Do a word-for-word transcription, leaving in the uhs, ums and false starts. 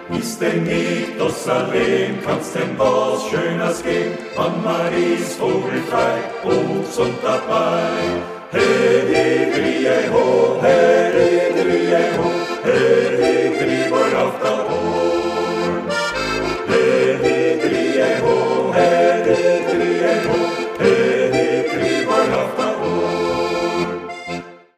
Ist denn nicht das allein, kannst denn was Schönes geben, an Maries vogelfrei, uns und dabei. Hey, hey, hey, ho, hey.